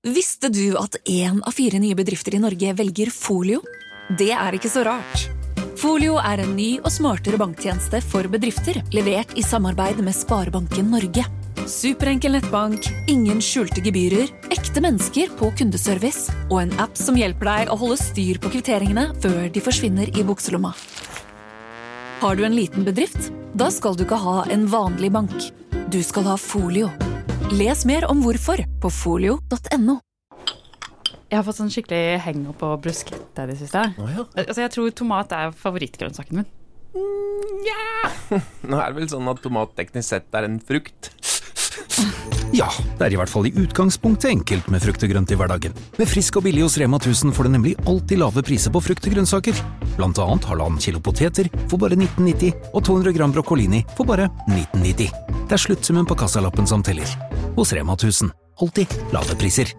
Visste du at 1 av 4 nye bedrifter I Norge velger Folio? Det ikke så rart. Folio en ny og smartere banktjeneste for bedrifter, levert I samarbeid med Sparebanken Norge. Superenkel nettbank, ingen skjulte gebyrer, ekte mennesker på kundeservice og en app som hjelper deg å holde styr på kvitteringene før de forsvinner I bukselomma. Har du en liten bedrift? Da skal du ikke ha en vanlig bank. Du skal ha Folio. Les mer om hvorfor på folio.no. Jeg har fått sånn skikkelig henger på bruschetta det siste. Altså, jeg tror tomat favorittgrønnsaken min. Ja! Nå det vel sånn at tomat teknisk sett en frukt. Ja, det I hvert fall I utgangspunktet enkelt med frukt og grønt I hverdagen. Med frisk og billig hos Rema 1000 får du nemlig alltid lave priser på frukt og grønnsaker. Blant annet 1,5 kilo poteter for bare 19,90 og 200 gram broccolini for bare 19,90. Det sluttsummen på kassalappen som teller. Hos Rema 1000. Alltid lave priser.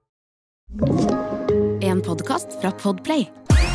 En podcast fra Podplay.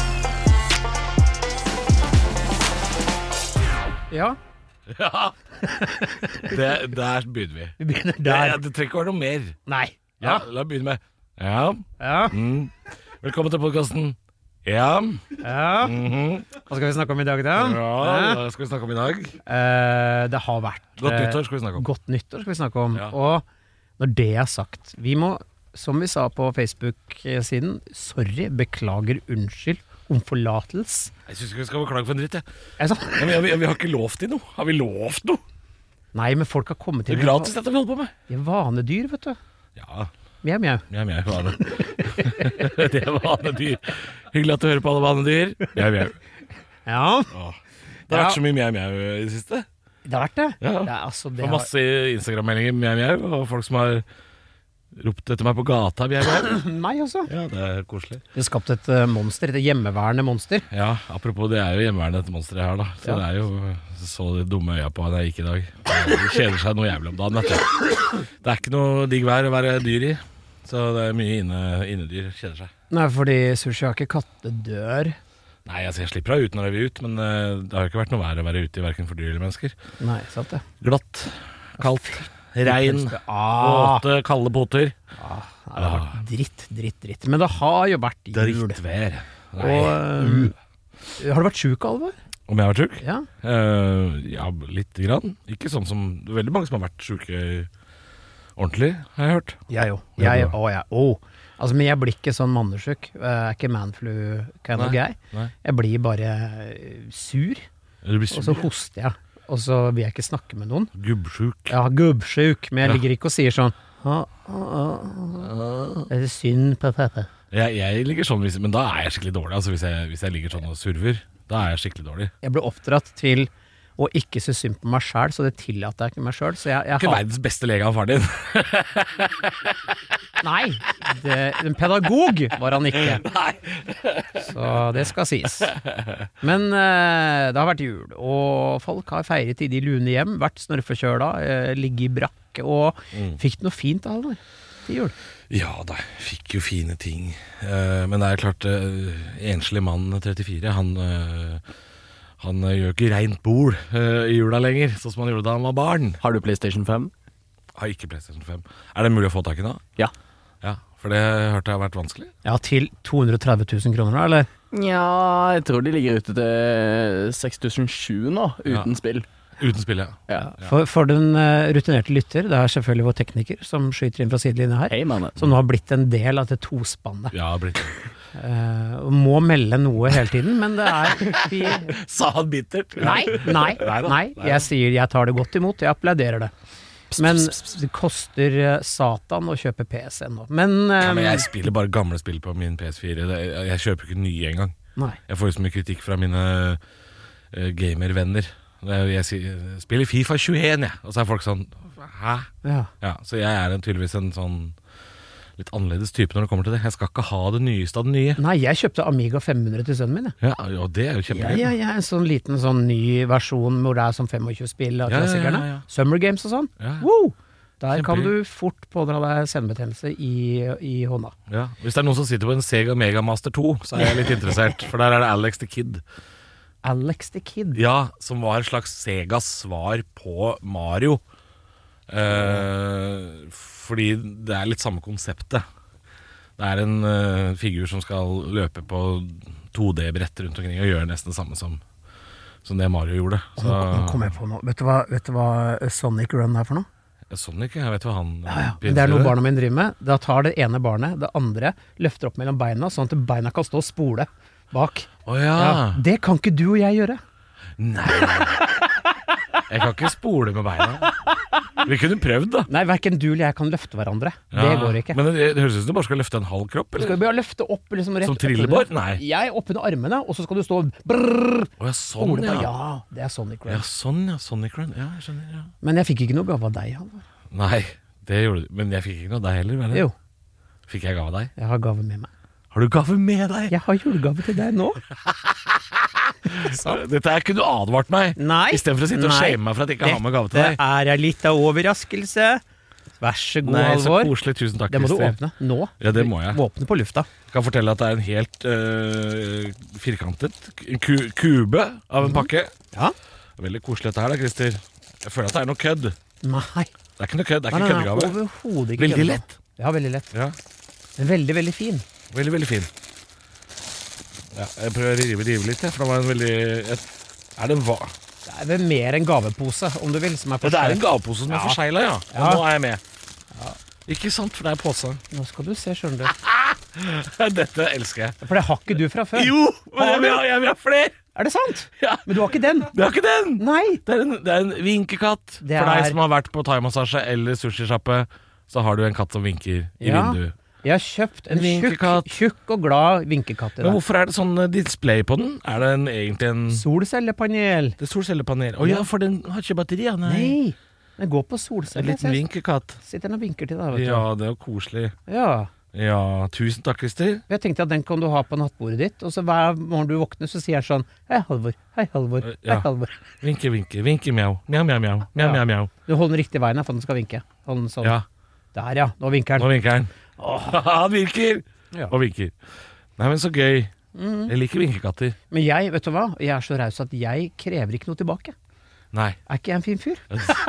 Ja. Ja, der begynner vi. Vi begynner der. Det trenger ikke være noe mer. Nei. Ja, la oss begynne med. Ja. Ja. Velkommen til podcasten. Ja. Ja. Hva skal vi snakke om I dag da? Ja, hva skal vi snakke om I dag? Det har vært Godt nyttår skal vi snakke om. Godt nyttår skal vi snakke om. Ja. Og når det sagt, vi må, som vi sa på Facebook-siden, sorry, beklager, unnskyld, om forlatelse. Jeg synes ikke vi skal beklage for en dritt, jeg. Sånn? Ja, vi har ikke lovt I noe. Har vi lovt noe? Nei, men folk har kommet til Det gratis dette vi holder på med. De vanedyr, vet du. Ja. Mjau, mjau. Mjau, mjau, vane. Det vanedyr. Hyggelig at du hører på alle vanedyr. Mjau, mjau. Ja. Det har vært så mye mjau, mjau I det siste. Det har vært det. Ja. Det altså, det får masse Instagram-meldinger mjau, mjau, og folk som har ropt etter meg på gata mjau, mjau. Meg også. Ja, det koselig. Det har skapt et monster, et hjemmeværende monster. Ja, apropos det jo hjemmeværende dette monsteret jeg har da. Så Ja. det jo så de dumme øya på han jeg gikk I dag. De kjeder seg noe jævlig om dagen, vet du. Det ikke noe digg vær å være dyr I. Så det mye innedyr kjeder seg. Nei, fordi sushi har ikke kattedør. Nei, altså jeg slipper deg ut når jeg vil ut, men det har jo ikke vært noe vær å være ute I hverken for dyr eller mennesker. Nei, sant det. Glatt, kaldt, regn, våte, kalde poter. Det har vært dritt. Men det har jo vært jul. Drittvær. Nei. Og har du vært syk, Alvar? Om jeg har vært syk? Ja. Ja, litt grann. Ikke sånn som, det veldig mange som har vært syke ordentlig, har jeg hørt. Jeg jo. Altså, men jeg blir ikke sånn mannesyk. Jeg ikke manflu kind of guy. Nei. Jeg blir bare sur, Du blir sur. og så hoster jeg. Og så vil jeg ikke snakke med noen. Gubbsjuk. Ja, gubbsjuk, men jeg Ja. ligger ikke og sier sånn det synd på pappa. Jeg ligger sånn, men da jeg skikkelig dårlig. Altså hvis jeg ligger sånn og surver, da jeg skikkelig dårlig. Jeg ble oppdratt til å ikke se synd på meg selv, så det tillater jeg ikke meg selv. Så jeg Ikke verdens beste lege av far din. Nei, en pedagog var han ikke. Så det skal sies. Men det har vært jul, og folk har feiret I de lune hjem, vært snørfekjøla, ligge I brakk, og fikk noe fint av det til jul. Ja da, fikk jo fine ting. Men det klart, enslig mann 34, han gjør ikke rent bord I jula lenger, sånn som han gjorde da han var barn. Har du PlayStation 5? Har ikke PlayStation 5. Det mulig å få tak I nå? Ja. Ja, for det hørte jeg har vært vanskelig. Ja, til 230 000 kroner da, eller? Ja, jeg tror de ligger ute til 6.700 nå, uten spill. Uten spill, ja. Ja. For den rutinerte lytter, det selvfølgelig vår tekniker som skyter inn fra sidelinjen her, Hei, mannen. som nå har blitt en del av det tospannet. Ja, blitt. Og må melde noe hele tiden, men det vi... Sa han bittert? Nei, jeg sier jeg tar det godt imot, jeg applauderer det. Men det koster satan å kjøpe PC nå. Men jeg spiller bare gamle spill på min PS4. Jeg kjøper ikke nye engang. Nei. Jeg får så mye kritikk fra mine gamervenner. Jeg spiller FIFA 21, jeg. Og så folk sånn, hæ? Ja, så jeg tydeligvis en sånn litt annerledes type når det kommer til det. Jeg skal ikke ha det nyeste av det nye. Nei, jeg kjøpte Amiga 500 til sønnen min. Ja, og det jo kjempegøy. Ja, en sånn liten sånn ny versjon hvor det sånn 25 spill av klassikerne. Ja. Summer Games og sånn. Ja. Wow! Der kan Kjempegøy. du fort pådra deg senebetennelse i hånda. Ja. Hvis det noen som sitter på en Sega Mega Master 2, så jeg litt interessert, for der det Alex the Kid. Alex the Kid. Ja, som var et slags Segas svar på Mario. Fordi det litt samme konseptet. Det er en figur som skal løpe på 2D-brett rundt omkring og gjøre nesten det samme som det Mario gjorde. Så, nå kom jeg på noe. Vet du hva Sonic Run er for noe? Sonic, jeg vet hva han Det er noe barna mine driver med. Da tar det ene barnet, det andre løfter opp mellom beina, sånn at beina kan stå og spole bak. Det kan ikke du og jeg gjøre. Nei. Jeg kan ikke spole med beina. Vi kunne prøvd da. Nei, hverken du eller jeg kan løfte hverandre. Det går ikke. Men det høres ut som du bare skal løfte en halv kropp, eller? Skal vi bare løfte opp liksom rett som trillebår? Nei. Jeg åpner armene, og så skal du stå brrrr. Sånn, ja, det er Sonic Run. Ja, sånn, ja, Sonic Run. Ja, jeg skjønner, ja. Men jeg fikk ikke noe gave av deg, Halvor. Nei, det gjorde du. Men jeg fikk ikke noe av deg heller, vel? Jo. Fikk jeg gave av deg? Jeg har gave med meg. Har du gave med deg? Jeg har julegave til deg nå. Dette her kunne du advart meg. Nei. I stedet for å sitte og shame meg for at jeg ikke har med gave til deg. Det er litt av overraskelse. Vær så god, Halvor. Halvor. Så koselig, tusen takk, det må du Christer. åpne nå. Ja, det må jeg. Du må åpne på lufta. Jeg kan fortelle at det er en helt firkantet kube av en pakke. Ja. Veldig koselig dette her da, Christer. Jeg føler at det er noe kødd. Nei. Det er ikke noe kødd, det er ikke køddegave. Overhodet ikke veldig lett. Ja, veldig lett. Ja. Veldig, veldig fin. Veldig, veldig fin. Ja, jeg prøver å rive litt, for det var en veldig... Er det en hva? Det er vel mer en gavepose, om du vil, som er det er en gavepose som er forseglet, ja. Og nå er jeg med. Ja. Ikke sant, for det er pose. Nå skal du se, skjønner du. Dette elsker jeg. For det har ikke du fra før. Jo, men jeg vil ha flere. Er det sant? Ja. Men du har ikke den. Du har ikke den. Nei. Det er en vinkekatt. For deg som har vært på thaimassasje eller sushisjappe, så har du en katt som vinker i vinduet. Jeg har kjøpt en tjukk og glad vinkekatt. Men hvorfor er det sånn display på den? Er det egentlig en... Solcellepanel. Det er solcellepanel. Ja, for den har ikke batteri, Nei, den går på solceller. En liten vinkekatt. Sitter den og vinker til deg, vet du. Ja, det er jo koselig. Ja, tusen takk, Christer. Jeg tenkte at den kan du ha på nattbordet ditt, og så hver morgen du våkner, så sier jeg sånn: Hei, Halvor. Hei, Halvor. Hei, Halvor. Vinke, mjau. Mjau. Du holder den riktige veien for at den skal vinke. Hold den sånn. Ja. Der, ja. Nå vinker den. Han virker! Ja. Og vinker. Nei, men så gøy. Jeg liker vinkekatter. Men jeg, vet du hva? Jeg er så raus at jeg krever ikke noe tilbake. Nei. Er ikke jeg en fin fyr?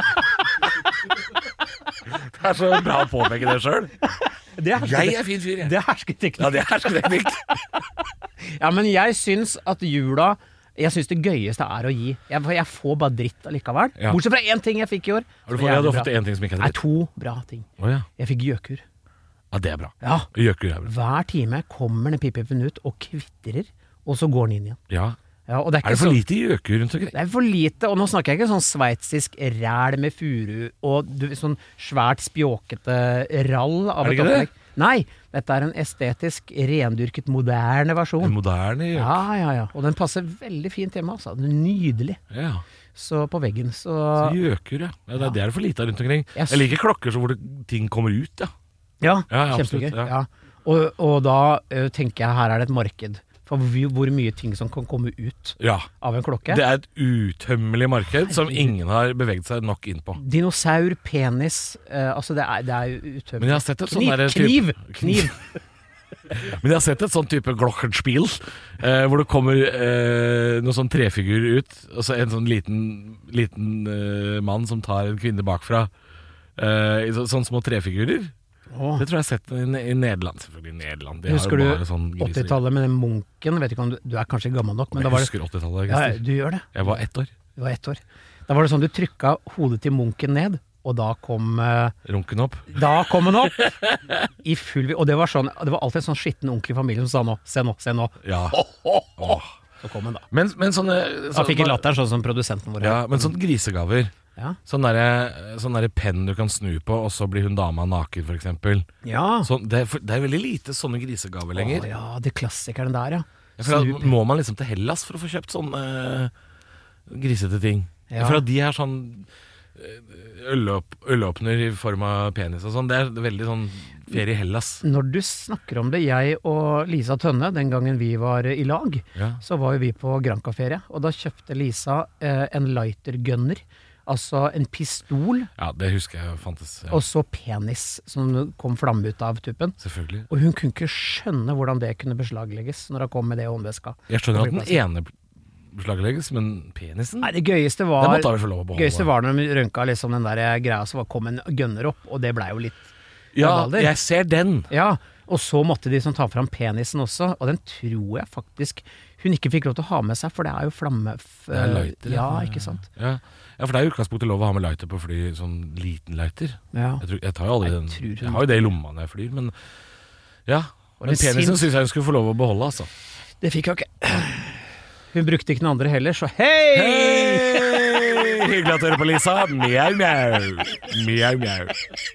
Det er så bra å påpeke det selv. Jeg er fin fyr, jeg. Det er hersketeknikk. Ja, det er hersketeknikk. Ja, men jeg syns at jula... Jeg syns det gøyeste er å gi. Jeg får bare dritt allikevel. Ja. Bortsett fra én ting jeg fikk i år. Du har fått én ting som ikke er dritt? Nei, 2 bra ting. Jeg fikk gjøkur. Ja, det er bra. Ja. Gjøkur er bra. Hver time kommer den pipipen ut og kvitrer, og så går den inn igjen. Ja. Og det er det for lite gjøkur rundt omkring? Det er for lite, og nå snakker jeg ikke sånn sveitsisk ræl med furu og sånn svært spjåkete rall av et opplegg. Nei, dette er en estetisk, rendyrket, moderne versjon. En moderne gjøkur? Ja. Og den passer veldig fint hjemme, altså. Den er nydelig. Ja. Så på veggen, så gjøkur, ja. Det er det for lite rundt omkring. Jeg liker klokker hvor ting kommer ut, ja. Ja, kjempegøy. Ja. Og da tenker jeg her er det et marked for hvor mye ting som kan komme ut av en klokke. Det er et utømmelig marked som ingen har beveget seg nok inn på. Dinosaur, penis, altså det er utømmelig. Men jeg har sett et sånn Kniv! Men jeg har sett et sånn type glockenspiel hvor det kommer noen sånn trefigur ut, og så en sånn liten mann som tar en kvinne bakfra i sånne små trefigurer. Det tror jeg har sett i Nederland. Selvfølgelig Nederland. Husker du 80-tallet med den munken? Vet ikke om du er kanskje gammel nok, men jeg husker 80-tallet. Ja, du gjør det. Jeg var 1 år. Du var 1 år. Da var det sånn du trykka hodet til munken ned, og da kom runken opp. Da kom den opp i full. Og det var alltid en sånn skitten onkel i familien som sa nå, se nå. Ja. Så kom den da. Men sånne da fikk jeg latteren sånn som produsenten vår. Ja, men sånne grisegaver. Ja. Sånn der penn du kan snu på, og så blir hun dama naken, for eksempel. Ja. Det er veldig lite sånne grisegaver lenger. Ja, det klassikeren der, ja. Må man liksom til Hellas for å få kjøpt sånne grisete ting? Ja. For at de er sånn ølåpner i form av penis og sånn. Det er veldig sånn ferie i Hellas. Når du snakker om det, jeg og Lisa Tønne, den gangen vi var i lag, så var jo vi på Granca-ferie, og da kjøpte Lisa en lighter-gunner. Altså en pistol. Ja, det husker jeg fantes. Ja. Og så penis som kom flamme ut av tuppen. Selvfølgelig. Og hun kunne ikke skjønne hvordan det kunne beslaglegges når hun kom med det i håndveska. Jeg skjønner at den ene beslaglegges, men penisen? Nei, det gøyeste var, det måtte vi få lov å beholde. Gøyeste var når de rønka liksom den der greia, så kom en gunner opp, og det ble jo litt Ja, jeg ser den. Ja, Og så måtte de ta fram penisen også, og den tror jeg faktisk hun ikke fikk lov til å ha med seg, for det jo flamme... Det lighter. Ja, ikke sant? Ja, for det jo utgangspunktet lov å ha med lighter på fly, sånn liten lighter. Ja. Jeg tar jo aldri den. Jeg har jo det i lomma når jeg flyr, men ja. Men penisen synes jeg hun skulle få lov å beholde, altså. Det fikk jeg ikke. Hun brukte ikke noen andre heller, så hei! Hyggelig at du hører på, Lisa. Mjau, mjau. Mjau, mjau.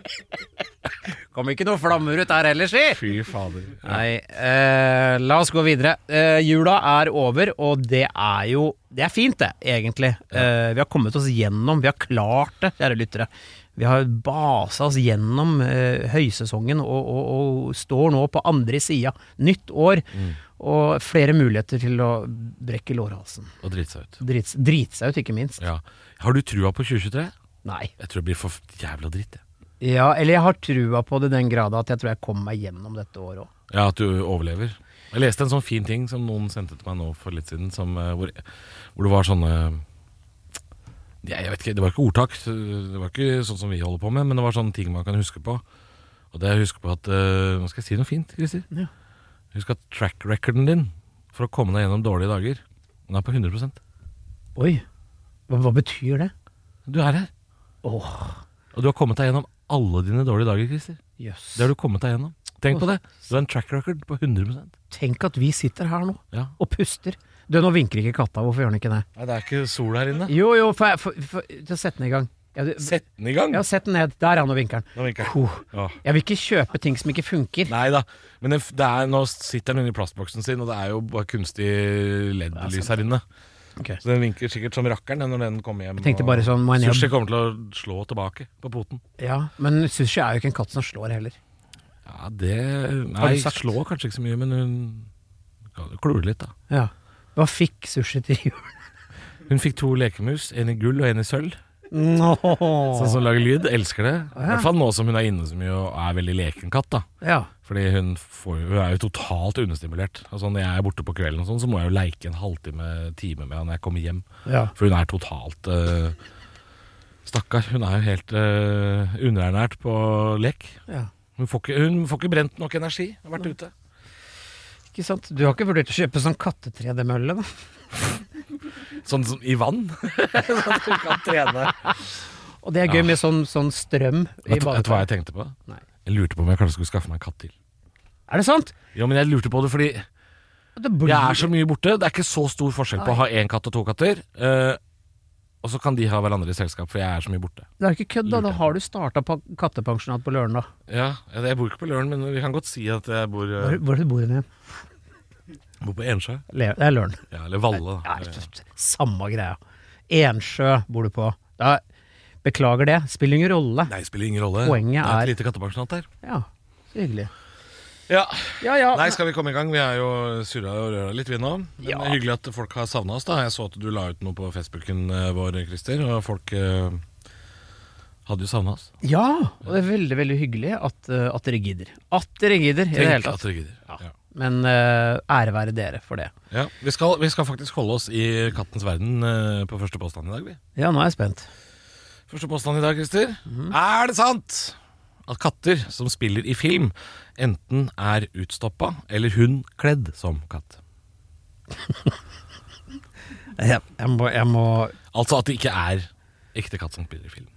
Kom ikke noe flammer ut der ellers, si! Fy fader. Nei, la oss gå videre. Jula over, og det jo det fint det, egentlig. Vi har kommet oss gjennom, vi har klart det, kjære lyttere. Vi har baset oss gjennom høysesongen og står nå på andre siden. Nytt år, og flere muligheter til å brekke lårhalsen. Og drite seg ut. Drite seg ut, ikke minst. Ja. Har du trua på 2023? Nei. Jeg tror det blir for jævla dritt, Ja, eller jeg har trua på det den grad at jeg tror jeg kommer meg gjennom dette året også. Ja, at du overlever. Jeg leste en sånn fin ting som noen sendte til meg nå for litt siden, hvor det var sånne... Jeg vet ikke, det var ikke ordtak, det var ikke sånn som vi holder på med, men det var sånne ting man kan huske på. Og det husk på at, nå skal jeg si noe fint, Christer. Ja. Husk at track recorden din for å komme deg gjennom dårlige dager, den på 100%. Oi, hva betyr det? Du her. Og du har kommet deg gjennom alle dine dårlige dager, Christer. Yes. Det har du kommet deg gjennom. Tenk på det. Du har en track record på 100%. Tenk at vi sitter her nå og puster. Du, nå vinker ikke katta, hvorfor gjør den ikke det? Nei, det ikke sol her inne. Jo, sett den i gang. Sett den i gang? Ja, sett den ned. Der nå vinker den. Nå vinker den. Jeg vil ikke kjøpe ting som ikke funker. Neida, men nå sitter den inne i plastboksen sin, og det jo bare kunstig LED-lys her inne. Okay. Så den vinker sikkert som rakkeren når den kommer hjem. Jeg tenkte bare sånn, Sushi kommer til å slå tilbake på poten. Ja, men Sushi jo ikke en katt som slår heller. Ja, Nei, slår kanskje ikke så mye, men hun klorer litt da. Ja. Hva fikk Sushi til jul? Hun fikk 2 lekemus, en i gull og en i sølv. No. Sånn som lager lyd, elsker det. I hvert fall nå som hun inne så mye og veldig leken katt da. Ja. Fordi hun jo totalt understimulert. Altså når jeg borte på kvelden og sånn, så må jeg jo leke en halvtime med når jeg kommer hjem. Ja. For hun totalt stakkar. Hun jo helt underernært på lek. Ja. Hun får ikke brent nok energi. Hun har vært ute. Ikke sant? Du har ikke vurdert å kjøpe sånn kattetredemølle da? Sånn i vann? Sånn at du kan trene. Og det gøy med sånn strøm i badet. Vet du hva jeg tenkte på? Nei. Jeg lurte på om jeg kanskje skulle skaffe meg en katt til. Det sant? Ja, men jeg lurte på det fordi jeg så mye borte. Det ikke så stor forskjell på å ha 1 katt og 2 katter. Og så kan de ha hverandre i selskap, for jeg så mye borte. Det ikke kødd da, da har du startet på kattepensjonat på Løren da. Ja, jeg bor ikke på Løren, men vi kan godt si at jeg bor... Hvor du bor du igjen? Jeg bor på Ensjø. Det Løren. Ja, eller Valle da. Ja, samme greia. Ensjø bor du på. Da, beklager det, spiller ingen rolle. Nei, spiller ingen rolle. Poenget det et lite kattepensjonat der. Ja, så hyggelig. Ja. Nei, skal vi komme i gang? Vi jo surret og røret litt vi nå. Men hyggelig at folk har savnet oss da. Jeg så at du la ut noe på Facebooken vår, Christer, og folk hadde jo savnet oss. Ja, og det veldig, veldig hyggelig at dere gidder. At dere gidder i det hele tatt. At dere gidder, ja. Men ære være dere for det. Ja, vi skal faktisk holde oss i kattens verden på første påstand i dag, vi. Ja, nå jeg spent. Første påstand i dag, Christer. Det sant at katter som spiller i film enten utstoppa eller hun kledd som katt? jeg må Altså at det ikke ekte katt som spiller i film.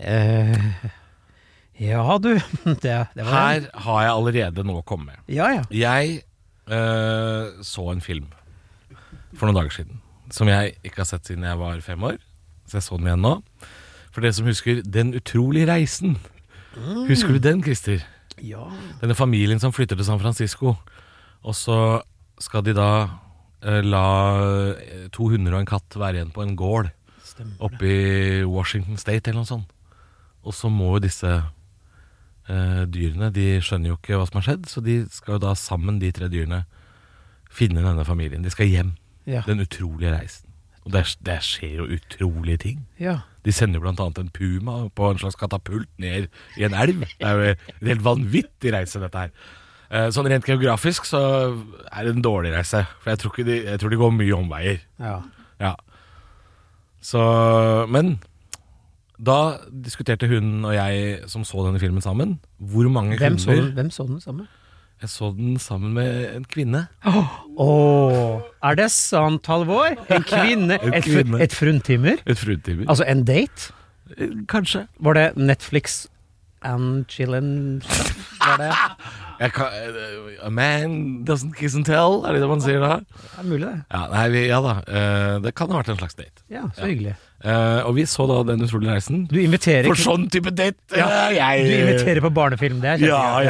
Ja, du det var her har jeg allerede noe å komme med. Ja. Jeg så en film for noen dager siden som jeg ikke har sett siden jeg var 5 år. Så jeg så den igjen nå. For dere som husker Den utrolige reisen. Husker du den, Christer? Ja. Denne familien som flytter til San Francisco, og så skal de da la 2 hunder og en katt være igjen på en gård oppe i Washington State eller noe sånt. Og så må jo disse dyrene, de skjønner jo ikke hva som har skjedd, så de skal jo da sammen, de 3 dyrene, finne denne familien. De skal hjem. Ja. Den utrolige reisen. Og det skjer jo utrolige ting. Ja. De sender jo blant annet en puma på en slags katapult ned i en elv. Det jo en helt vanvittig reise, dette her. Sånn rent geografisk så det en dårlig reise. For jeg tror de går mye omveier. Ja. Så, men da diskuterte hun og jeg som så denne filmen sammen, hvor mange hunder... Hvem så den sammen? Jeg så den sammen med en kvinne. Er det sant, Halvor? En kvinne? Et fruntimmer? Et fruntimmer. Altså en date? Kanskje. Var det Netflix and chillin' stuff? Var det? A man doesn't kiss and tell, er det man sier da? Det er mulig det. Ja da, det kan ha vært en slags date. Ja, så hyggelig. Og vi så da Den utrolige reisen. Du inviterer for sånn type date. Du inviterer på barnefilm, det er kjempefint.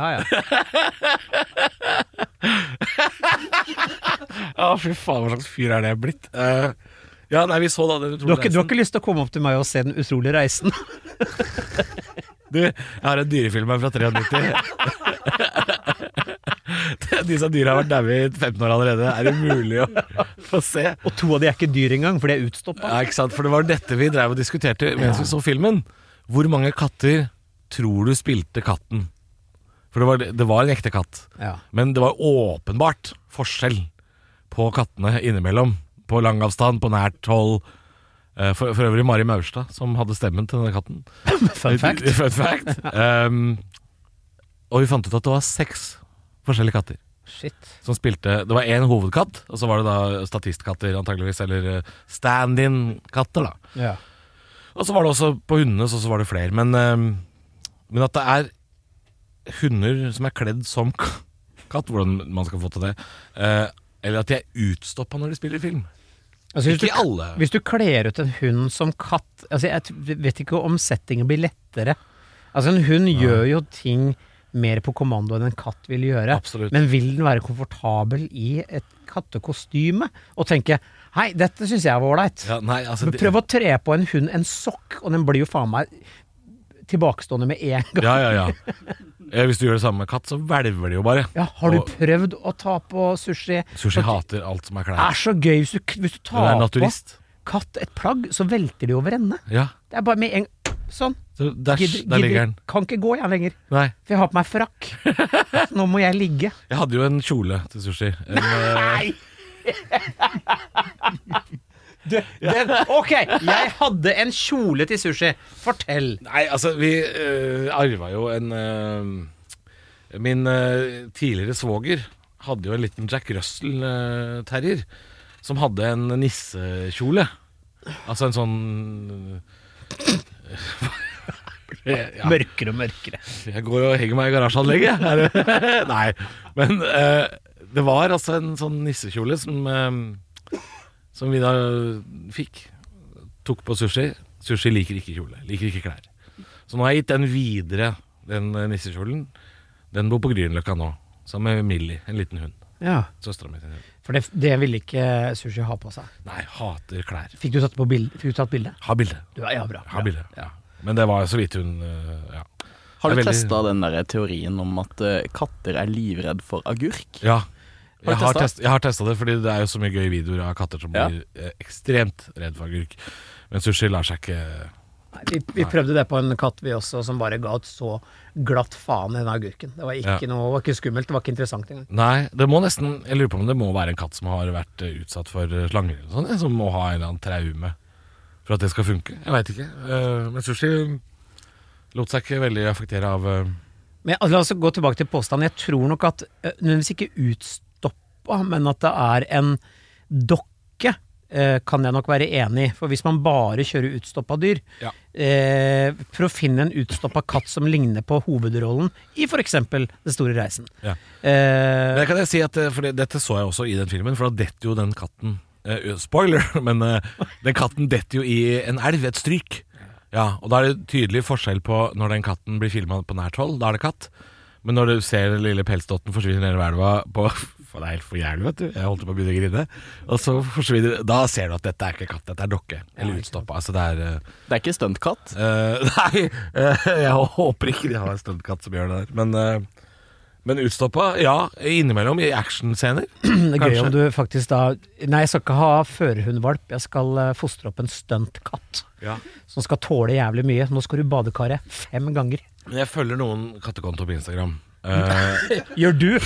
Ja. Fy faen, hva slags fyr er det blitt? Vi så da Den utrolige reisen. Du har ikke lyst til å komme opp til meg og se Den utrolige reisen? Jeg har en dyrefilm her fra 93. Disse dyra har vært der i 15 år allerede. Er det mulig å få se? Og 2 av de er ikke dyr engang, for de er utstoppet. Ja, ikke sant? For det var dette vi drev og diskuterte mens vi så filmen. Hvor mange katter tror du spilte katten? For det var en ekte katt. Ja. Men det var åpenbart forskjell på kattene innimellom. På lang avstand, på nært hold. For øvrig Mari Maurstad som hadde stemmen til denne katten. Fun fact. Og vi fant ut at det var 6 forskjellige katter. Shit. Som spilte. Det var en hovedkatt, og så var det da statistkatter antageligvis, eller stand-in-katter da. Ja. Og så var det også på hundene, så var det flere. Men at det er hunder som er kledd som katt, hvordan man skal få til det, eller at de er utstoppet når de spiller film. Altså, ikke alle. Hvis du kler ut en hund som katt, altså jeg vet ikke om settingen blir lettere. Altså en hund gjør jo ting mer på kommando enn en katt vil gjøre. Absolutt. Men vil den være komfortabel i et kattekostyme? Og tenke, hei, dette synes jeg var ålreit. Ja, prøv å tre på en hund en sokk, og den blir jo faen meg tilbakestående med en gang. Ja. Hvis du gjør det samme med katt, så velver de jo bare. Ja, har du prøvd å ta på sushi? Sushi hater alt som er klær. Det er så gøy hvis du tar på katt et plagg, så velter de over ende. Ja. Det er bare med en sånn. Så der ligger den. Kan ikke gå jeg lenger. Nei. For jeg har på meg frakk. Nå må jeg ligge. Jeg hadde jo en kjole til sushi. Nei! Ok, jeg hadde en kjole til sushi. Fortell. Nei, altså vi arva jo en min tidligere svoger hadde jo en liten Jack Russell terrier som hadde en nissekjole. Altså en sånn Mørkere og mørkere. Jeg går og henger meg i garasjeanlegget. Nei, men det var altså en sånn nissekjole som vi da fikk. Tok på sushi. Sushi liker ikke kjole, liker ikke klær. Så nå har jeg gitt den videre, den nissekjolen. Den bor på Grünerløkka nå, sammen med Millie, en liten hund. Ja. Søstera mi. For det ville ikke sushi ha på seg. Nei, hater klær. Fikk du tatt bilde? Ha bilde. Ja, bra. Ha bilde, ja. Men det var så vidt hun, ja. Har du testet den der teorien om at katter er livredd for agurk? Ja. Jeg har testet det, fordi det er jo så mye gøye videoer av katter som blir ekstremt redd for agurk. Men sushi lar seg ikke... Nei, vi prøvde det på en katt vi også, som bare ga et så glatt faen i den agurken. Det var ikke noe, det var ikke skummelt, det var ikke interessant engang. Nei, det må nesten, jeg lurer på om det må være en katt som har vært utsatt for slanger eller sånn, som må ha en eller annen traume for at det skal funke. Jeg vet ikke. Men sushi lot seg ikke veldig affektere av... Men la oss gå tilbake til påstanden. Jeg tror nok at, nødvendigvis ikke utstoppa, men at det er en dokke, kan jeg nok være enig i. For hvis man bare kjører utstoppa dyr, for å finne en utstoppa katt som ligner på hovedrollen i for eksempel Det store reisen. Ja. Det kan jeg si at, for dette så jeg også i den filmen, for da detter jo den katten, spoiler, men den katten detter jo i en elv, et stryk. Ja, og da er det tydelig forskjell på når den katten blir filmet på nært hold, da er det katt. Men når du ser den lille pelsdotten forsvinne ned i elva på... For det er helt for jævlig, vet du. Jeg holdt på å begynne å grine. Og så forsvinner... Da ser du at dette er ikke katt, dette er dokke. Eller utstoppa. Altså det er ikke stuntkatt? Nei, jeg håper ikke de har en stuntkatt som gjør det der. Men utstoppa, ja, innimellom i actionscener. Det er gøy om du faktisk da... Nei, jeg skal ikke ha førerhundvalp. Jeg skal fostre opp en stuntkatt. Ja. Som skal tåle jævlig mye. Nå skal du badekaret 5 ganger. Jeg følger noen kattekonto på Instagram. Gjør du?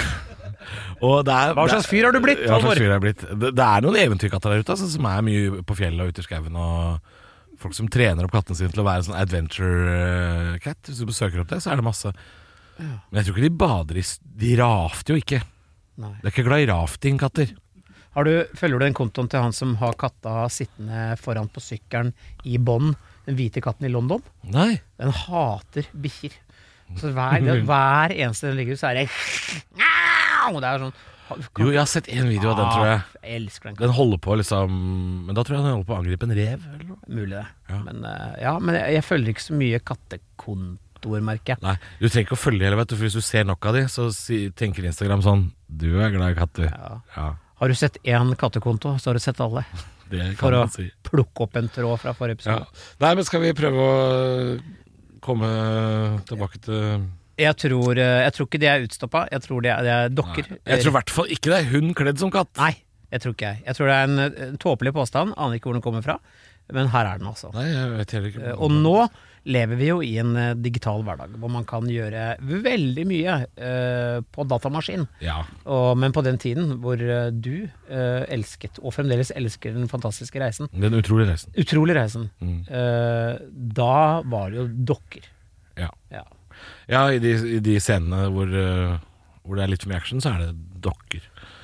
Hva slags fyr har du blitt? Det er noen eventyrkatter der ute altså, som er mye på fjellet og ute i skauen, og folk som trener opp kattene sine til å være en sånn adventure cat. Hvis du besøker opp det, så er det masse. Men jeg tror ikke de bader de rafter jo ikke. Nei. De er ikke glad i rafting, katter. Følger du den kontoen til han som har katta sittende foran på sykkelen i bånd, den hvite katten i London? Nei. Den hater bikkjer. Så hver eneste den ligger ut, så er det og det er sånn Jo, jeg har sett en video av den, tror jeg. Jeg elsker den. Den holder på liksom. Men da tror jeg den holder på å angripe en rev eller noe. Mulig det. Ja. Men jeg følger ikke så mye kattekontoer, merker jeg. Nei, du trenger ikke å følge hele, vet du. For hvis du ser nok av de, så tenker Instagram sånn: du er glad i katter. Ja. Har du sett én kattekonto, så har du sett alle. Det kan For å man si. plukke opp en tråd fra forrige episode. Ja. Nei, men skal vi prøve å komme tilbake til Jeg tror ikke det er utstoppa. Jeg tror det er dokker. Nei. Jeg tror i hvert fall ikke det er hund kledd som katt. Nei, jeg tror ikke jeg. Jeg tror det er en tåpelig påstand. Aner ikke hvor den kommer fra. Men her er den altså. Nei, jeg vet heller ikke. Og nå lever vi jo i en digital hverdag hvor man kan gjøre veldig mye på datamaskin. Ja. Men på den tiden hvor du elsket, og fremdeles elsker, den fantastiske reisen. Den utrolige reisen. Utrolig reisen. Da var det jo dokker. Ja. Ja, i de scenene hvor det er litt for mye action, så er det dokker.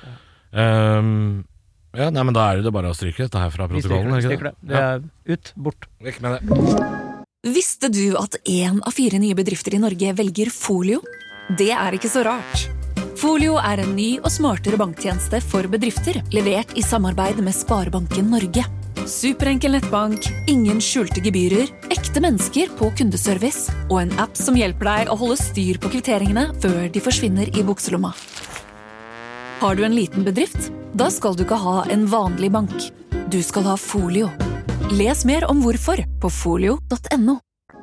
Ja, nei, men da er det bare å stryke dette her fra protokollen. Vi stryker det. Det er ut, bort. Vekk med det. Visste du at 1 av 4 nye bedrifter i Norge velger Folio? Det er ikke så rart. Folio er en ny og smartere banktjeneste for bedrifter, levert i samarbeid med Sparebanken Norge. Superenkel nettbank, ingen skjulte gebyrer, ekte mennesker på kundeservice og en app som hjelper deg å holde styr på kvitteringene før de forsvinner i bukselomma. Har du en liten bedrift? Da skal du ikke ha en vanlig bank. Du skal ha Folio. Les mer om hvorfor på folio.no.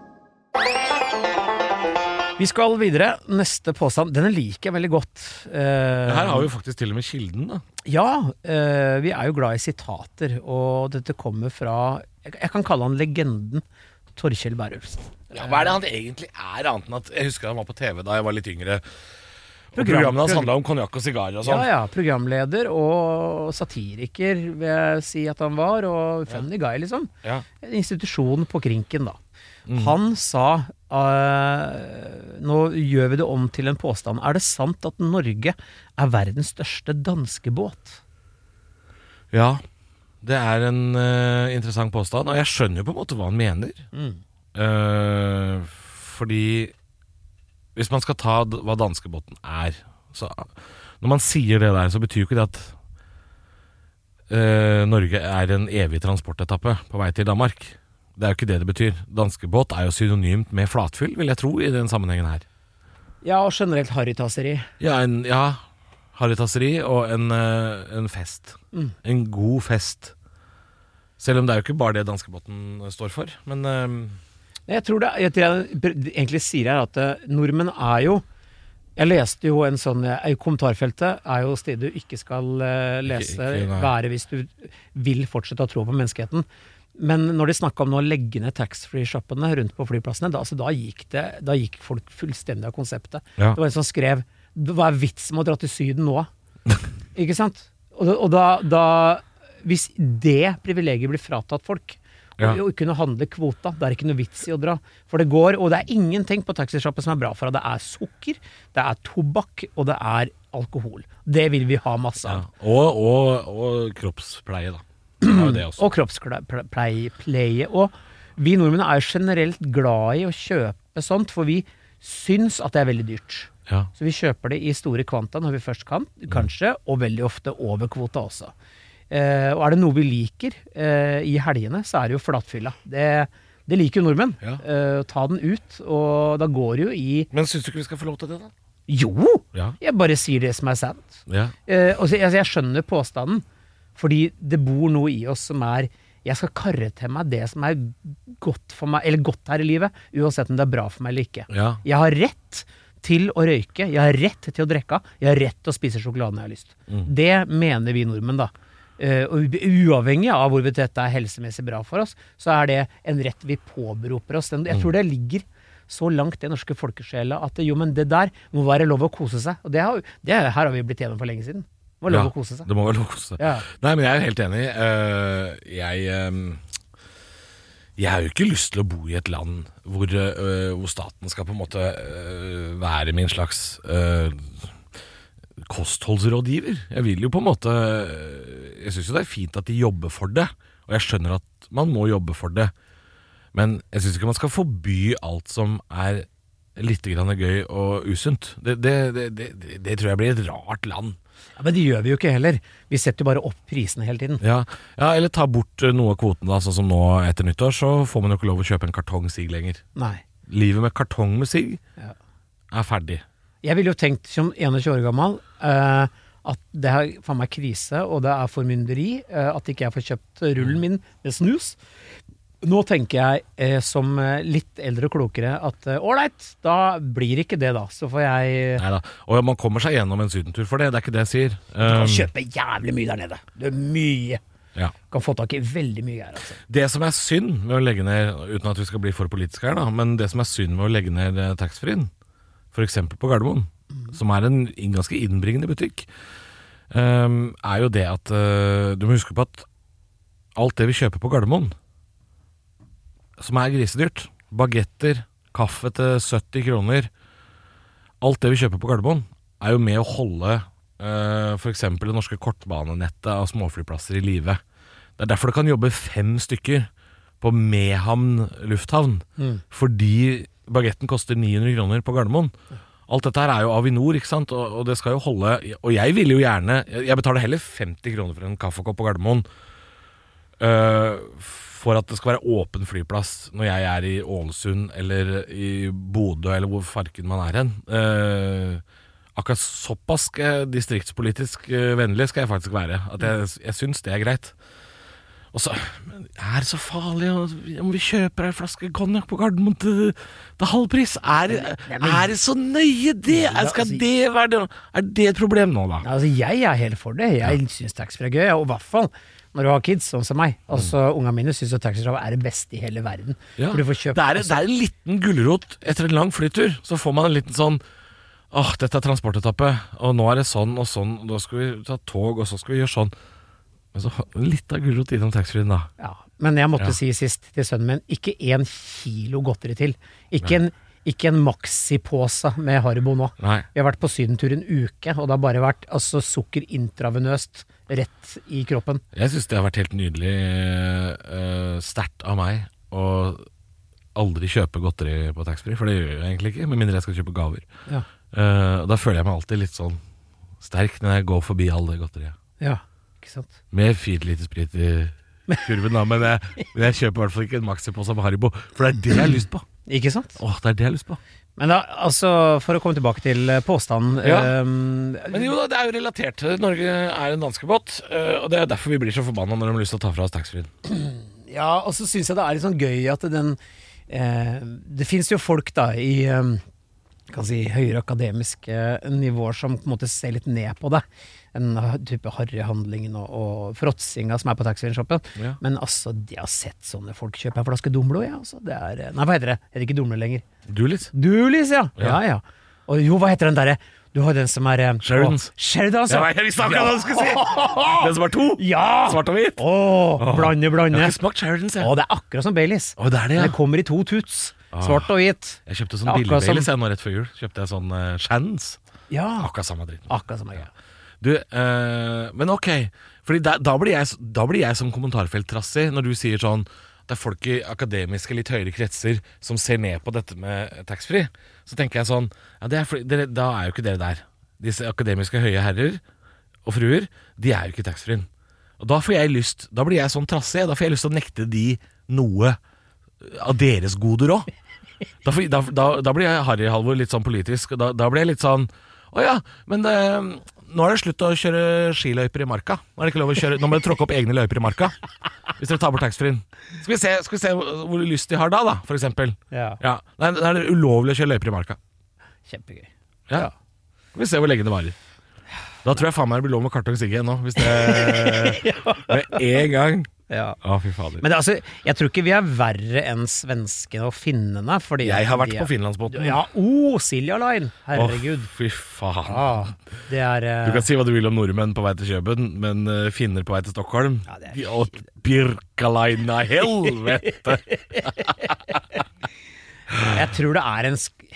Vi skal videre. Neste påstand, denne liker jeg veldig godt. Her har vi jo faktisk til og med kilden, da. Ja, vi er jo glad i sitater, og dette kommer fra, jeg kan kalle han legenden, Torkjell Berulfsen. Ja, hva er det han egentlig er, annet enn at jeg husker han var på TV da jeg var litt yngre. Og programmet hans handlet om konjakk og sigarer og sånn. Ja, programleder og satiriker vil jeg si at han var, og funny guy liksom. Ja. En institusjon på krinken da. Han sa, nå gjør vi det om til en påstand, er det sant at Norge er verdens største danskebåt? Ja, det er en interessant påstand, og jeg skjønner jo på en måte hva han mener. Fordi hvis man skal ta hva danskebåten er, så når man sier det der, så betyr jo ikke det at Norge er en evig transportetappe på vei til Danmark. Det er jo ikke det betyr. Danskebåt er jo synonymt med flatfyll, vil jeg tro, i den sammenhengen her. Ja, og generelt harrytasseri. Ja, harrytasseri og en fest. En god fest. Selv om det er jo ikke bare det danskebåten står for, men jeg tror det jeg egentlig sier her at nordmenn er jo, jeg leste jo en sånn, kommentarfeltet er jo stedet du ikke skal lese, være hvis du vil fortsette å tro på menneskeheten. Men når de snakket om å legge ned tax-free-shoppene rundt på flyplassene, da gikk folk fullstendig av konseptet. Ja. Det var en som skrev, hva er vitsen med å dra til Syden nå? Ikke sant? Og da hvis det privilegiet blir fratatt folk, og kunne handle kvota, det er ikke noe vits i å dra. For det går, og det er ingenting på taxishoppen som er bra for deg. Det er sukker, det er tobakk, og det er alkohol. Det vil vi ha masse av. Ja. Og kroppspleie da. Det også. Og kroppspleie. Og vi nordmenn er generelt glad i å kjøpe sånt, for vi syns at det er veldig dyrt. Ja. Så vi kjøper det i store kvanta når vi først kan, kanskje, og veldig ofte over kvota også. Og er det noe vi liker i helgene, så er det jo flatfylla. Det liker jo nordmenn. Ja. Ta den ut, og da går det jo i... Men synes du ikke vi skal få lov til det da? Jo! Ja. Jeg bare sier det som er sant. Ja. Og jeg skjønner påstanden, fordi det bor noe i oss som er... Jeg skal karre til meg det som er godt for meg, eller godt her i livet, uansett om det er bra for meg eller ikke. Ja. Jeg har rett til å røyke, jeg har rett til å drikke, jeg har rett til å spise sjokolade når jeg har lyst. Det mener vi nordmenn da. Og uavhengig av hvorvidt dette er helsemessig bra for oss, så er det en rett vi påberoper oss. Jeg tror det ligger så langt det norske folkesjela at jo, men det der må være lov å kose seg. Og her har vi blitt gjennom for lenge siden. Det må være lov å kose seg. Det må være lov å kose seg. Ja. Nei, men jeg er jo helt enig. Jeg har jo ikke lyst til å bo i et land hvor staten skal på en måte være min slags kostholdsrådgiver. Jeg vil jo på en måte Jeg synes jo det fint at de jobber for det, og jeg skjønner at man må jobbe for det, men jeg synes ikke man skal forby alt som litt grann gøy og usunt. Det tror jeg blir et rart land. Ja, men det gjør vi jo ikke heller. Vi setter jo bare opp prisene hele tiden. Ja, eller ta bort noe av kvoten da, sånn som nå etter nyttår, så får man jo ikke lov å kjøpe en kartong sigg lenger. Nei. Livet med kartong med sigg ferdig. Jeg ville jo tenkt som 21 år gammel at det er for meg krise, og det formynderi, at ikke jeg får kjøpt rullen min med snus. Nå tenker jeg som litt eldre og klokere at ålreit, da blir ikke det da, så får jeg Neida, og man kommer seg gjennom en sydentur for det er ikke det jeg sier. Du kan kjøpe jævlig mye der nede. Det mye. Ja. Kan få tak i veldig mye her, altså. Det som synd med å legge ned, uten at vi skal bli for politiske her da, men det som synd med å legge ned taxfree-en, for eksempel på Gardermoen, som en ganske innbringende butikk, jo det at du må huske på at alt det vi kjøper på Gardermoen, som grisedyrt, bagetter, kaffe til 70 kroner, alt det vi kjøper på Gardermoen, jo med å holde for eksempel det norske kortbanenettet av småflyplasser i live. Det derfor det kan jobbe 5 stykker på Mehamn lufthavn, fordi bagetten koster 900 kroner på Gardermoen. Alt dette her jo Avinor, ikke sant? Og det skal jo holde, og jeg vil jo gjerne, jeg betaler heller 50 kroner for en kaffekopp på Gardermoen, for at det skal være åpen flyplass når jeg i Ålesund eller i Bodø eller hvor farken man hen. Akkurat såpass distriktspolitisk vennlig skal jeg faktisk være, at jeg synes det greit. Og så det så farlig om vi kjøper en flaske konjakk på Gardermoen til halvpris. Det så nøye det? Skal det være det? Det et problem nå da? Altså, jeg helt for det. Jeg synes taxfree gøy, og i hvert fall når du har kids, sånn som meg. Altså, ungene mine synes at taxfree det beste i hele verden. Ja. For du får kjøpe, det en liten gulrot etter en lang flytur. Så får man en liten sånn dette transportetappe, og nå det sånn og sånn, og da skal vi ta tog, og så skal vi gjøre sånn. Men så litt av gulrot innom taxfree da. Ja, men jeg måtte si sist til sønnen min, ikke 1 kilo godteri til. Ikke en maxipåse med Haribo nå. Nei. Vi har vært på sydentur en uke, og det har bare vært sukker intravenøst rett i kroppen. Jeg synes det har vært helt nydelig sterkt av meg å aldri kjøpe godteri på taxfree, for det gjør jeg egentlig ikke, med mindre jeg skal kjøpe gaver. Ja. Da føler jeg meg alltid litt sånn sterk når jeg går forbi alle godteriet. Ja, ikke sant? Med 4 liter sprit i kurven da, men jeg kjøper i hvert fall ikke en maxipåse med Haribo, for det jeg har lyst på. Ikke sant? Det det jeg har lyst på. Men da, altså, for å komme tilbake til påstanden Men jo da, det jo relatert til Norge en danskebåt, og det derfor vi blir så forbanna når de har lyst til å ta fra oss taxfree. Ja, og så synes jeg det litt sånn gøy at det finnes jo folk da i kan si, høyere akademiske nivåer som på en måte ser litt ned på det. En type harryhandlingen og fråtsinga som på taxfree-shoppen. Ja. Men altså, de har sett sånne folk kjøpe en flaske Dumlo, ja. Altså, nei, hva heter det? Det ikke Dumlo lenger. Dulis, ja. Ja. Og jo, hva heter den der? Du har den som Sheridans. Sheridans, ja. Jeg visste akkurat hva du skulle si! Den som 2. Ja! Svart og hvit. Blande. Jeg har ikke smakt Sheridans, jeg. Det akkurat som Baileys. Det det, ja. Den kommer i 2 tuts. Svart og hvit. Jeg kjøpte sånn billig Baileys nå rett før jul. Kjøpte jeg sånn Shannons. Ja. Akkurat samme dritt. Akkurat samme, ja. Du, men ok, fordi da blir jeg som kommentarfelttrassig når du sier sånn, det folk i akademiske litt høyere kretser som ser ned på dette med taxfree, så tenker jeg sånn, ja, da jo ikke dere der. Disse akademiske høye herrer og fruer, de jo ikke taxfree. Og da blir jeg sånn trassig, da får jeg lyst til å nekte de noe av deres goder også. Da blir jeg Harry Halvor litt sånn politisk, og da blir jeg litt sånn, åja, men nå det slutt å kjøre skiløyper i marka. Nå det ikke lov å kjøre, nå må dere tråkke opp egne løyper i marka, hvis dere tar bort taxfree. Skal vi se hvor lyst de har da, for eksempel. Ja. Nei, det ulovlig å kjøre løyper i marka. Kjempegøy. Ja. Skal vi se hvor lenge det varer. Da tror jeg faen meg det blir lov med kartong sigge igjen nå, hvis det med en gang Ja. fy fader. Men altså, jeg tror ikke vi er verre enn svenskene og finnene, fordi Jeg har vært på Finlandsbåten. Ja, Silja Line, herregud. Fy faen. Det er Du kan si hva du vil om nordmenn på vei til Kjøben, men finner på vei til Stockholm det er Birkalaina helvete. Jeg tror det er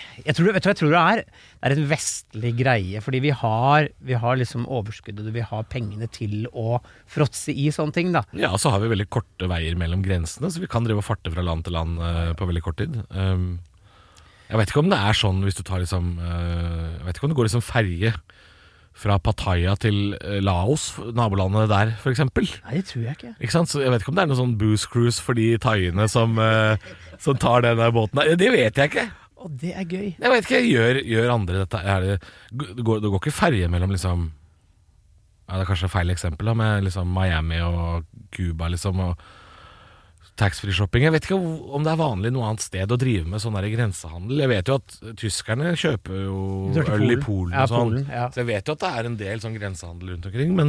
det er en vestlig greie, fordi vi har liksom overskuddet, vi har pengene til å fråtse i sånne ting da. Ja, og så har vi veldig korte veier mellom grensene, så vi kan drive og farte fra land til land på veldig kort tid. Jeg vet ikke om det er sånn hvis du tar liksom jeg vet ikke om det går liksom ferje fra Pattaya til Laos, nabolandet der for eksempel. Nei, det tror jeg ikke. Ikke sant? Så jeg vet ikke om det er noe sånn booze cruise for de thaiene som tar den der båten. Det vet jeg ikke. Det er gøy. Jeg vet ikke, gjør andre dette? Det går ikke ferje mellom liksom det er kanskje feil eksempel da, med liksom Miami og Cuba liksom, og taxfree-shopping. Jeg vet ikke om det er vanlig noe annet sted å drive med sånn der grensehandel. Jeg vet jo at tyskerne kjøper jo øl i Polen og sånn. Så jeg vet jo at det er en del sånn grensehandel rundt omkring, men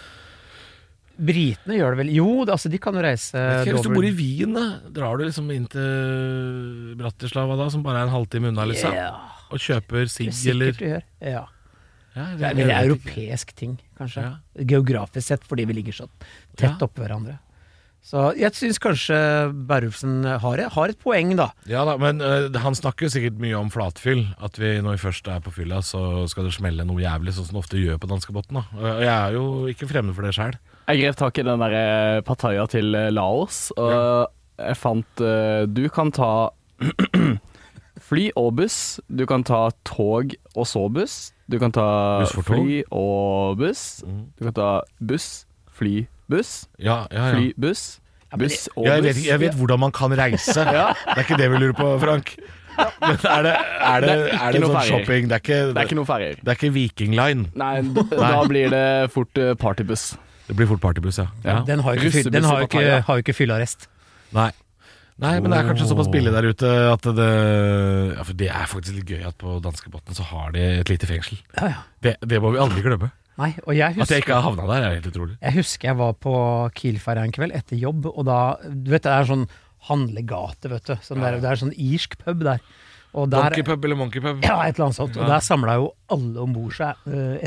Britene gjør det vel. Jo, altså de kan jo reise hvis du bor i Wien da, drar du liksom inn til Bratislava da, som bare er en halvtime unna liksom, og kjøper sigg eller du gjør. Ja. Det er en europeisk ting, kanskje. Geografisk sett, fordi vi ligger så tett oppe hverandre. Så jeg synes kanskje Berufsen har et poeng da. Ja da, men han snakker jo sikkert mye om flatfyll. At vi når vi først er på fylla, så skal det smelle noe jævlig, sånn som det ofte gjør på danskebåten da. Og jeg er jo ikke fremmed for det selv. Jeg grep tak i den der Pattaya til Laos, og jeg fant du kan ta fly og buss, du kan ta tog og så buss, du kan ta fly og buss, du kan ta buss, fly, buss, fly, buss, buss og buss. Jeg vet hvordan man kan reise. Det er ikke det vi lurer på, Frank. Men er det sånn shopping? Det er ikke noe ferger. Det er ikke Viking Line. Nei, da blir det fort partybuss. Det blir fort partybuss, ja. Den har jo ikke fyllearrest. Nei, men det er kanskje såpass billig der ute at for det er faktisk litt gøy at på danskebåten så har de et lite fengsel. Det må vi aldri glemme. Nei, og at jeg ikke har havnet der er helt utrolig. Jeg husker jeg var på Kielferja en kveld etter jobb, og da, du vet, det er sånn handlegate, vet du. Det er sånn irsk pub der. Donkey pub eller monkey pub? Ja, et eller annet sånt. Og der samlet jo alle ombord seg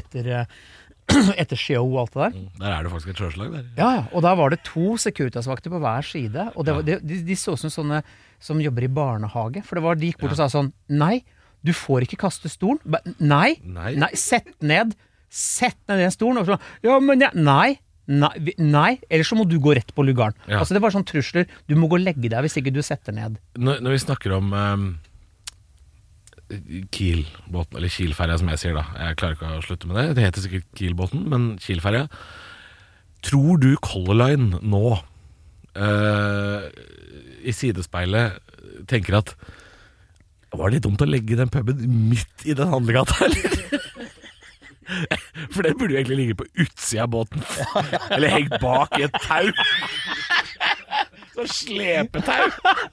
etter show og alt det der. Der er det faktisk et sjøslag der. Ja, og der var det 2 Securitas-vakter på hver side, og de så som sånne som jobber i barnehage, for det var de gikk bort og sa sånn, nei, du får ikke kaste stolen. Nei, sett ned den stolen. Og sånn, ja, men nei, ellers så må du gå rett på lugaren. Altså det var sånn trusler, du må gå og legge deg hvis ikke du setter ned. Når vi snakker om Kiel-båten, eller Kiel-ferja som jeg sier da, jeg klarer ikke å slutte med det, det heter sikkert Kiel-båten, men Kiel-ferja. Tror du Color Line nå i sidespeilet tenker at var det litt dumt å legge den puben midt i den handlegata, eller? For den burde jo egentlig ligge på utsida av båten. Eller hengt bak i et tau. Så slepetau.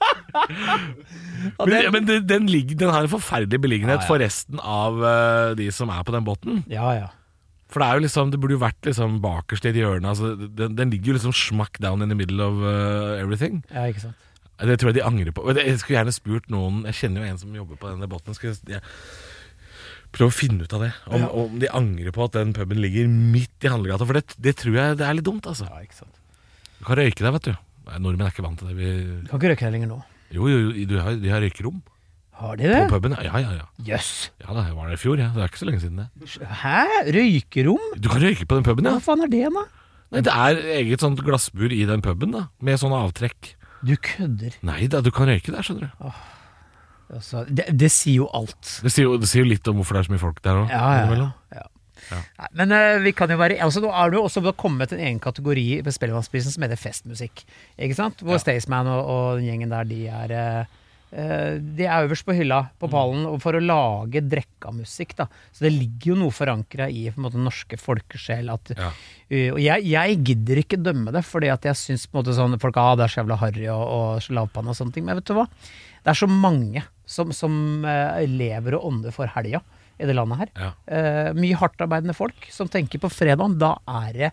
Men den har en forferdelig beliggenhet for resten av de som er på den båten. Ja. For det er jo liksom, det burde jo vært liksom bakerst i et hjørne. Altså, den ligger jo liksom smack down in the middle of everything. Ja, ikke sant. Det tror jeg de angrer på. Jeg skulle gjerne spurt noen, jeg kjenner jo en som jobber på denne båten, prøve å finne ut av det. Om de angrer på at den puben ligger midt i handlegata. For det tror jeg det er litt dumt, altså. Ja, ikke sant. Du kan røyke der, vet du. Nordmenn er ikke vant til det. Du kan ikke røyke der lenger nå. Jo, de har røykerom. Har de det? På puben, ja. Jøss. Ja, jeg var der i fjor, det er ikke så lenge siden det. Hæ? Røykerom? Du kan røyke på den puben, ja. Hva faen er det, da? Nei, det er eget sånt glassbur i den puben, da. Med sånne avtrekk. Du kødder. Nei da, du kan røyke der, skjønner du. Altså, det sier jo alt. Det sier jo litt om hvorfor det er så mye folk der også. Ja. Nei, men vi kan jo være altså, nå er det jo også kommet en egen kategori på Spellemannsprisen som heter festmusikk, ikke sant? Hvor Staysman og den gjengen der, de er øverst på hylla på pallen for å lage drekkamusikk da. Så det ligger jo noe forankret i på en måte norske folkesjel at, og jeg gidder ikke dømme det, fordi at jeg synes på en måte sånn folk, det er så jævla harry og lavpann og sånne ting, men vet du hva? Det er så mange som lever og ånder for helga i det landet her. Mye hardtarbeidende folk som tenker på fredagen, da er det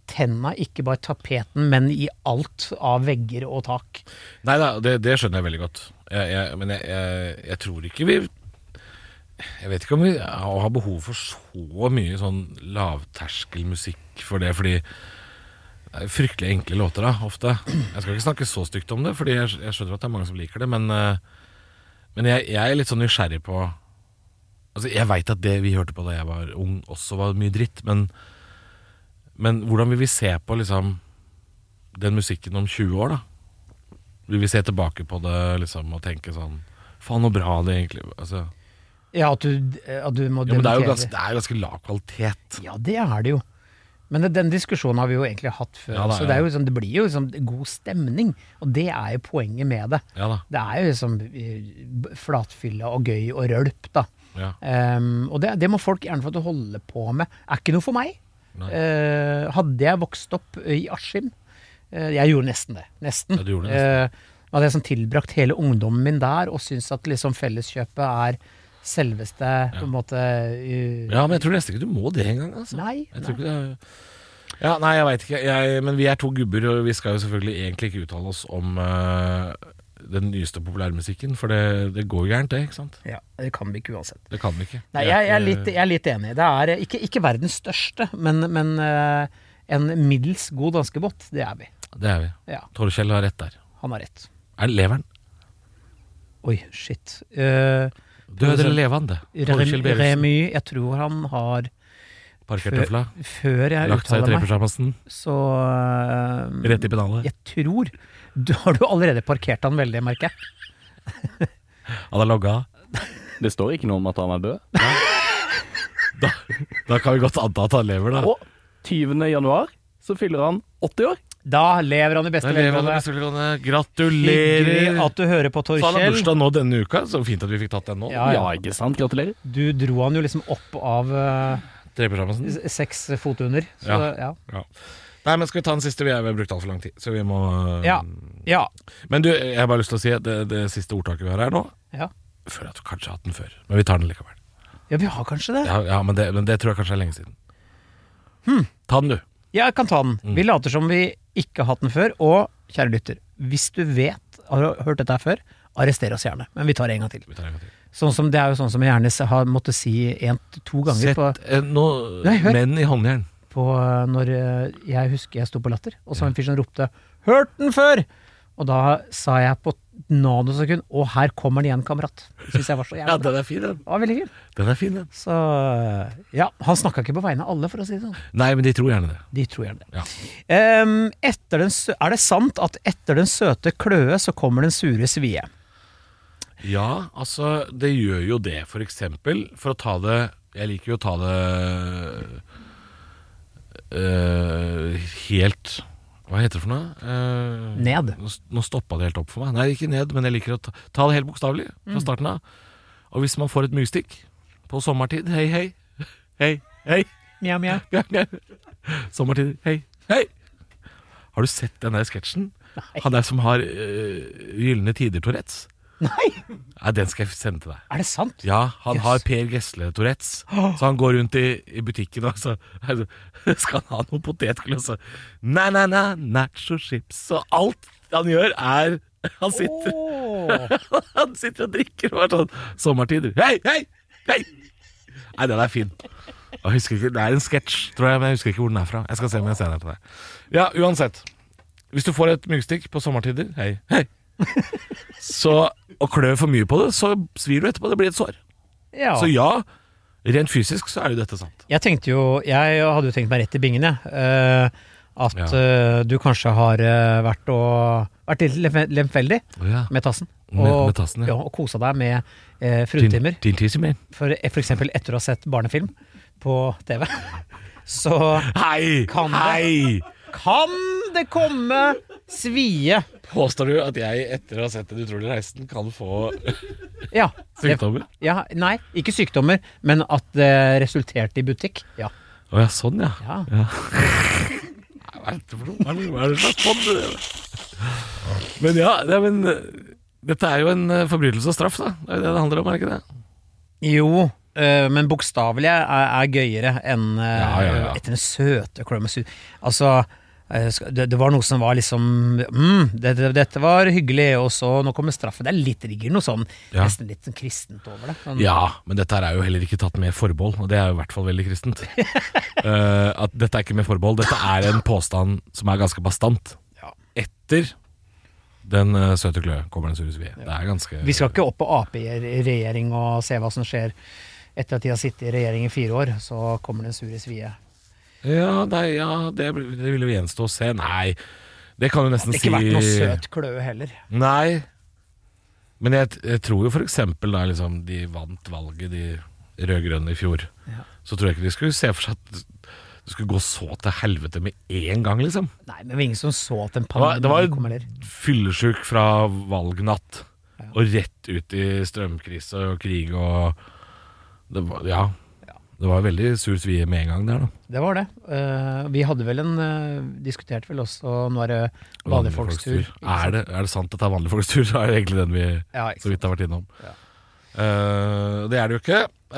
tenna ikke bare tapeten, men i alt av vegger og tak. Neida, det skjønner jeg veldig godt. Men jeg tror ikke vi Jeg vet ikke om vi har behov for så mye sånn lavterskelmusikk for det, fordi det er fryktelig enkle låter da, ofte. Jeg skal ikke snakke så stygt om det, fordi jeg skjønner at det er mange som liker det, men jeg er litt sånn nysgjerrig på. Altså, jeg vet at det vi hørte på da jeg var ung også var mye dritt, men hvordan vil vi se på liksom den musikken om 20 år da? Vil vi se tilbake på det liksom og tenke sånn, faen hvor bra det egentlig, altså. Ja, at du må Ja, men det er jo ganske lav kvalitet. Ja, det er det jo. Men den diskusjonen har vi jo egentlig hatt før, Ja, da, så det, er jo liksom, det blir jo liksom god stemning, og det er jo poenget med det. Ja da. Det er jo liksom flatfylla og gøy og rølp da. Ja. Og det må folk gjerne få til å holde på med. Er ikke noe for meg. Nei. Hadde jeg vokst opp i Askim, jeg gjorde nesten det. Nesten. Ja, du gjorde nesten. Hadde jeg sånn tilbrakt hele ungdommen min der, og syntes at liksom felleskjøpet er selveste på en måte Ja, men jeg tror nesten ikke du må det engang, altså. Nei. Jeg tror ikke det. Ja, nei, jeg vet ikke. Men vi er to gubber, og vi skal jo selvfølgelig egentlig ikke uttale oss om den nyeste populærmusikken, for det går jo gærent, det, ikke sant? Ja, det kan vi ikke uansett. Det kan vi ikke. Nei, jeg er litt enig. Det er ikke verdens største, men en middels god danskebåt, det er vi. Det er vi. Ja. Torkjell har rett der. Han har rett. Lever han? Oi, shit. Død eller levende? Torkjell Bergesen. Remy, jeg tror han har Parkert tøfla. Før jeg Lagt seg i uttaler meg, trepysjamasen. så Rett i pedalet. jeg tror har du allerede parkert han veldig, merker jeg. Han har logga. Det står ikke noe om at han er død. Da kan vi godt anta at han lever, da. Og 20. januar så fyller han 80 år. Da lever han i beste Da lever han i velgående. beste velgående. Gratulerer! Hyggelig at du hører på, Så han har Torkjell. bursdag nå denne uka, så fint at vi fikk tatt den nå. Ja, Ja, ikke sant? Gratulerer. Du dro han jo liksom opp av Trepysjamasen. 6 fot under. Så, Ja. Ja. Nei, men skal vi ta den siste? Vi har brukt alt for lang tid, så vi må Ja. Ja. Men du, jeg har bare lyst til å si at det siste ordtaket vi har her nå, Ja. føler jeg at du kanskje har hatt den før, men vi tar den likevel. Ja, vi har kanskje det. Ja, men det tror jeg kanskje er lenge siden. Ta den, du. Ja, jeg kan ta den. Vi later som vi ikke har hatt den før, og kjære lytter, hvis du har hørt dette her før, arrester oss gjerne, men vi tar det en gang til. Vi tar en gang til. Det er jo sånn som jeg gjerne har måttet si 1-2 ganger Sett noen Nei, hør. menn i håndjern. på når jeg husker jeg sto på Latter, og så var en fyr som ropte 'Hørt den før!' Og da sa jeg på nanosekund 'Å, her kommer den igjen, kamerat'. Det synes jeg var så Ja, jævlig bra. den er fin, den. Det var veldig fint. Den er fin, den. Så ja, han snakka ikke på vegne av alle, for å si det sånn. Nei, men de tror gjerne det. De tror gjerne det. Ja. Er det sant at etter den søte kløe så kommer den sure svie? Ja, altså, det gjør jo det. For eksempel, for å ta det Jeg liker jo å ta det helt Hva heter det for noe? Ned. Nå stoppa det helt opp for meg. Nei, ikke ned, men jeg liker å ta det helt bokstavelig fra starten av. Og hvis man får et myggstikk på sommertid, hei, hei, hei, hei, Mjau, mjau. mjau, mjau. Sommertid, hei, hei. Har du sett den der sketsjen? Han der som har Gylne Tider-Tourettes. Nei, Ja, den skal jeg sende til deg. er det sant? Ja, han Yes. har Per Gessle-Tourettes. Så han går rundt i butikken og så skal han ha noe potetgull og så nacho chips. Og alt han gjør er Han sitter, han sitter og drikker og er sånn sommertider. Hei, hei, hei! Nei, den er fin. Jeg husker ikke, det er en sketsj, tror jeg, men jeg husker ikke hvor den er fra. Jeg skal se om jeg ser den til deg. Ja, uansett. Hvis du får et myggstikk på sommertider, hei, hei. Og klør for mye på det, så svir du etterpå. Det blir et sår. Ja. Så ja, rent fysisk så er jo dette sant. Jeg hadde jo tenkt meg rett i bingen, jeg. At du kanskje har vært litt lemfeldig Ja. med tassen. Med tassen, ja. Og kosa deg med frutimer. Din tissemann. For eksempel etter å ha sett barnefilm på TV. Så Hei! Kan det? Hei! kan det komme svie. Påstår du at jeg etter å ha sett Den utrolige reisen kan få Ja. sykdommer? Ja, nei, ikke sykdommer, men at det resulterte i butikk. Ja. Å ja, sånn ja. Ja. Hva er dette for noe? Hva er det slags podd? Men ja, dette er jo en forbrytelse og straff, da. Det er jo det det handler om, er det ikke det? Jo, men bokstavelig er gøyere enn etter en søte klømmesus. Altså, det var noe som var liksom dette var hyggelig, og så nå kommer straffe. Det ligger noe sånn nesten litt sånn kristent over det sånn. Ja, men dette er jo heller ikke tatt med forbehold, og det er jo i hvert fall veldig kristent. At dette er ikke med forbehold. Dette er en påstand som er ganske bastant. Etter den søte klø kommer den sure svie. Det er ganske... Vi skal ikke opp på AP i regjering og se hva som skjer etter at de har sittet i regjering i 4 år, så kommer den sure svie. Det vil jo gjenstå å se. Nei, det kan jo nesten si... Det har ikke vært noe søt kløe heller. Nei, men jeg tror jo for eksempel da liksom, de vant valget, de rødgrønne i fjor. Så tror jeg ikke de skulle se for seg at det skulle gå så til helvete med en gang, liksom. Nei, men det var ingen som så at en pandemi kom heller. Det var fyllesyk fra valgnatt, og rett ut i strømkrise og krig, og det var, det var veldig sur svie med en gang der da. Det var det. Vi hadde vel diskutert vel også, nå er det vanlig folks tur. Er det sant at det er vanlig folks tur, så er det egentlig den vi så vidt har vært innom. Det er det jo ikke.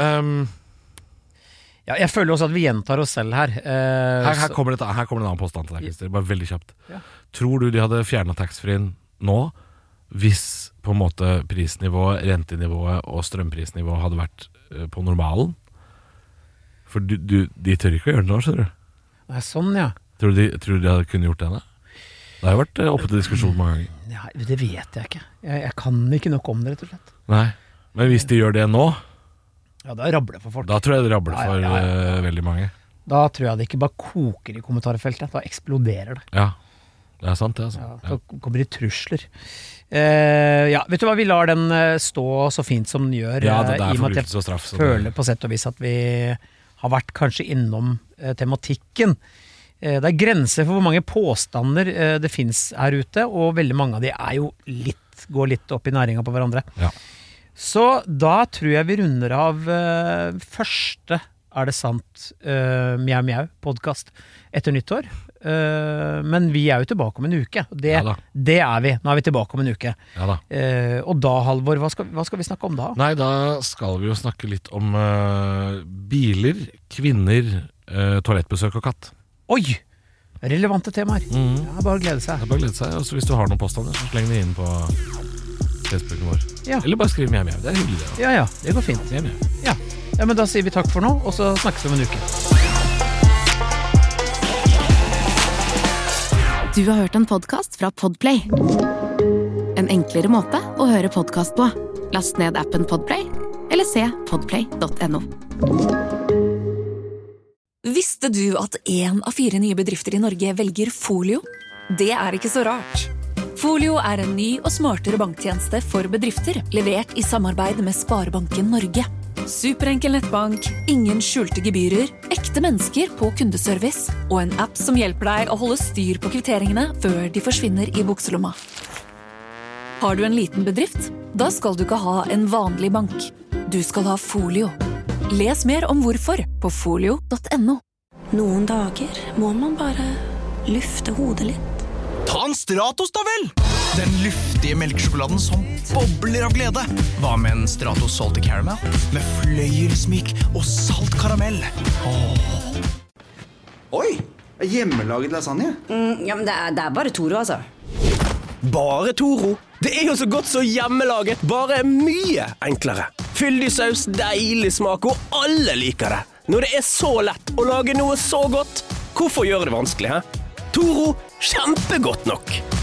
Jeg føler også at vi gjentar oss selv her. Her kommer en annen påstand til deg, Christer, bare veldig kjapt. Tror du de hadde fjernet taxfree-en nå, hvis på en måte prisnivået, rentenivået og strømprisnivået hadde vært på normalen? For de tør ikke å gjøre det nå, skjønner du? Nei, sånn, ja. Tror du de hadde kunnet gjort det da? Det har jo vært oppe til diskusjon mange ganger. Ja, det vet jeg ikke. Jeg kan ikke nok om det, rett og slett. Nei, men hvis de gjør det nå... Ja, da rabler det for folk. Da tror jeg det rabler for veldig mange. Da tror jeg det ikke bare koker i kommentarfeltet, da eksploderer det. Ja, det er sant det, altså. Da kommer det trusler. Vet du hva, vi lar den stå så fint som den gjør. Ja, det er i og med at forbrytelse og straff. Føler på sett og vis at vi har vært kanskje innom tematikken. Det er grenser for hvor mange påstander det finnes her ute, og veldig mange av de er jo går litt opp i næringa på hverandre. Ja. Så da tror jeg vi runder av første Er det sant Mjau Mjau podcast etter nyttår. Men vi er jo tilbake om en uke. Det er vi. Nå er vi tilbake om en uke. Og da, Halvor, hva skal vi snakke om da? Nei, da skal vi jo snakke litt om biler, kvinner, toalettbesøk og katt. Oi! Relevante temaer. Ja, bare glede seg. Og så hvis du har noen påstander, så sleng det inn på Facebooken vår. Eller bare skriv Mjau Mjau. Det er hyggelig det. Ja, det går fint. Ja, men da sier vi takk for nå, og så snakkes vi om en uke. Du har hørt en podcast fra Podplay. En enklere måte å høre podcast på. Last ned appen Podplay, eller se podplay.no. Visste du at 1 av 4 nye bedrifter i Norge velger Folio? Det er ikke så rart. Folio er en ny og smartere banktjeneste for bedrifter, levert i samarbeid med Sparebanken Norge. Superenkel nettbank, ingen skjulte gebyrer, ekte mennesker på kundeservice og en app som hjelper deg å holde styr på kvitteringene før de forsvinner i bukselomma. Har du en liten bedrift? Da skal du ikke ha en vanlig bank. Du skal ha Folio. Les mer om hvorfor på folio.no. Noen dager må man bare lufte hodet litt. Ta en Stratos da vel! Den luftige melkesjokoladen som bobler av glede. Hva med en Stratos Salty Caramel? Med fløyelsmyk og salt karamell. Oi, hjemmelaget lasagne? Ja, men det er bare Toro, altså. Bare Toro? Det er jo så godt så hjemmelaget, bare mye enklere. Fyldig saus, deilig smak, og alle liker det. Når det er så lett å lage noe så godt, hvorfor gjøre det vanskelig, hæ? Toro, kjempegodt nok.